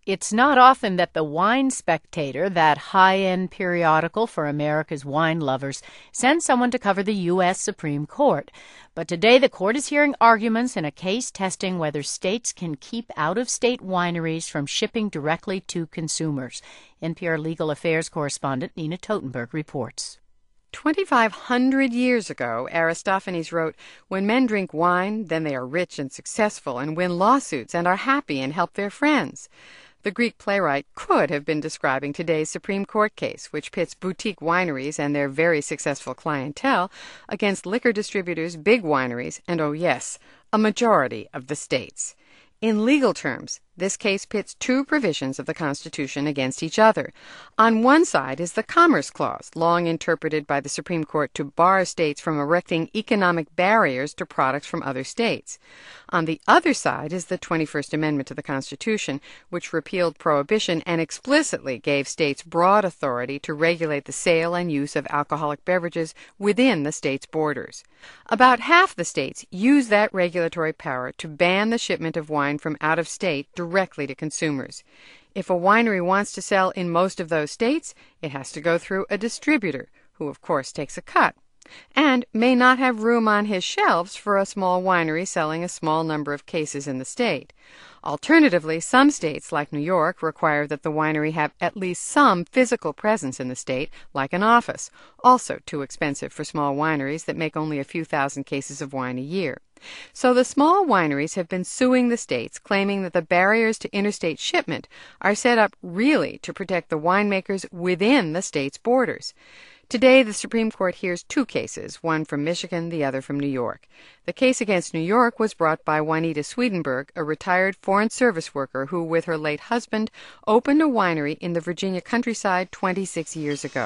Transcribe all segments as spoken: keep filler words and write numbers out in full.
It's not often that the Wine Spectator, that high-end periodical for America's wine lovers, sends someone to cover the U S Supreme Court. But today the court is hearing arguments in a case testing whether states can keep out-of-state wineries from shipping directly to consumers. N P R Legal Affairs correspondent Nina Totenberg reports. twenty-five hundred years ago, Aristophanes wrote, "When men drink wine, then they are rich and successful and win lawsuits and are happy and help their friends." The Greek playwright could have been describing today's Supreme Court case, which pits boutique wineries and their very successful clientele against liquor distributors, big wineries, and, oh yes, a majority of the states. In legal terms, this case pits two provisions of the Constitution against each other. On one side is the Commerce Clause, long interpreted by the Supreme Court to bar states from erecting economic barriers to products from other states. On the other side is the twenty-first Amendment to the Constitution, which repealed prohibition and explicitly gave states broad authority to regulate the sale and use of alcoholic beverages within the state's borders. About half the states use that regulatory power to ban the shipment of wine from out of state directly to consumers. If a winery wants to sell in most of those states, it has to go through a distributor, who of course takes a cut, and may not have room on his shelves for a small winery selling a small number of cases in the state. Alternatively, some states, like New York, require that the winery have at least some physical presence in the state, like an office, also too expensive for small wineries that make only a few thousand cases of wine a year. So the small wineries have been suing the states, claiming that the barriers to interstate shipment are set up really to protect the winemakers within the state's borders. Today, the Supreme Court hears two cases, one from Michigan, the other from New York. The case against New York was brought by Juanita Swedenborg, a retired Foreign Service worker who, with her late husband, opened a winery in the Virginia countryside twenty-six years ago.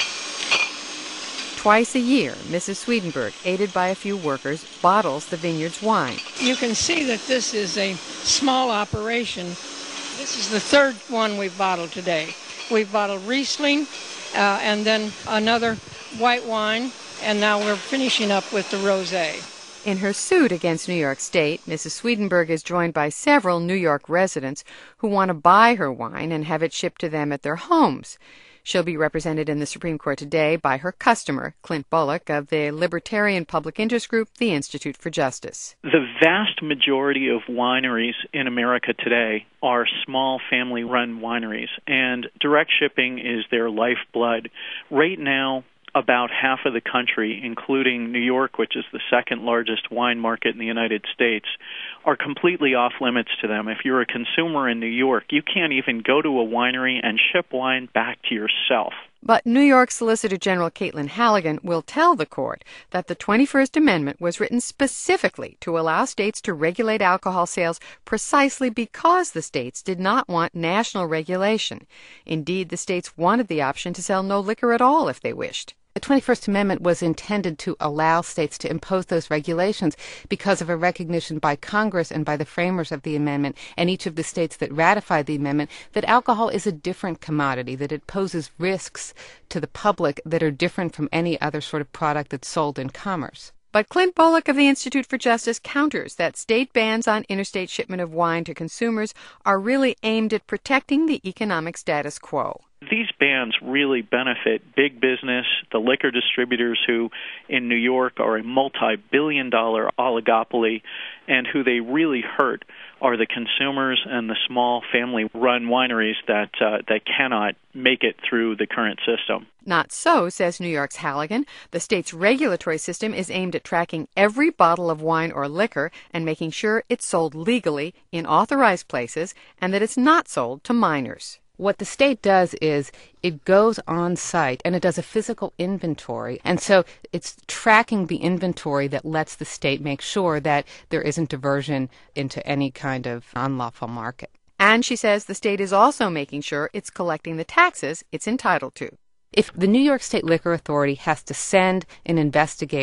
Twice a year, Missus Swedenborg, aided by a few workers, bottles the vineyard's wine. You can see that this is a small operation. This is the third one we've bottled today. We've bottled Riesling, uh, and then another white wine, and now we're finishing up with the rosé. In her suit against New York State, Missus Swedenborg is joined by several New York residents who want to buy her wine and have it shipped to them at their homes. She'll be represented in the Supreme Court today by her customer, Clint Bullock, of the libertarian public interest group, the Institute for Justice. The vast majority of wineries in America today are small family-run wineries, and direct shipping is their lifeblood. Right now, about half of the country, including New York, which is the second largest wine market in the United States, are completely off limits to them. If you're a consumer in New York, you can't even go to a winery and ship wine back to yourself. But New York Solicitor General Caitlin Halligan will tell the court that the twenty-first Amendment was written specifically to allow states to regulate alcohol sales precisely because the states did not want national regulation. Indeed, the states wanted the option to sell no liquor at all if they wished. The twenty-first Amendment was intended to allow states to impose those regulations because of a recognition by Congress and by the framers of the amendment and each of the states that ratified the amendment that alcohol is a different commodity, that it poses risks to the public that are different from any other sort of product that's sold in commerce. But Clint Bullock of the Institute for Justice counters that state bans on interstate shipment of wine to consumers are really aimed at protecting the economic status quo. These bans really benefit big business, the liquor distributors who in New York are a multi-billion dollar oligopoly, and who they really hurt are the consumers and the small family-run wineries that uh, that cannot make it through the current system. Not so, says New York's Halligan. The state's regulatory system is aimed at tracking every bottle of wine or liquor and making sure it's sold legally in authorized places and that it's not sold to minors. What the state does is it goes on site and it does a physical inventory. And so it's tracking the inventory that lets the state make sure that there isn't diversion into any kind of unlawful market. And she says the state is also making sure it's collecting the taxes it's entitled to. If the New York State Liquor Authority has to send an investigator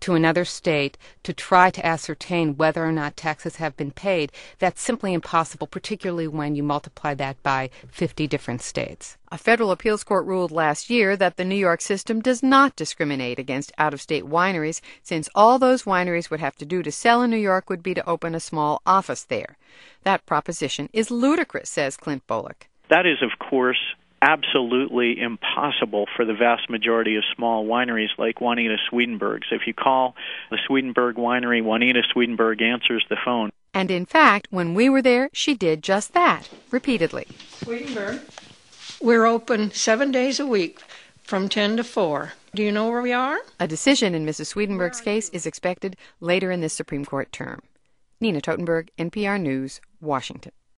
to another state to try to ascertain whether or not taxes have been paid, that's simply impossible, particularly when you multiply that by fifty different states. A federal appeals court ruled last year that the New York system does not discriminate against out-of-state wineries, since all those wineries would have to do to sell in New York would be to open a small office there. That proposition is ludicrous, says Clint Bolick. That is, of course, absolutely impossible for the vast majority of small wineries like Juanita Swedenborg's. If you call the Swedenborg winery, Juanita Swedenborg answers the phone. And in fact, when we were there, she did just that, repeatedly. Swedenborg, we're open seven days a week from ten to four. Do you know where we are? A decision in Missus Swedenborg's case is expected later in this Supreme Court term. Nina Totenberg, N P R News, Washington.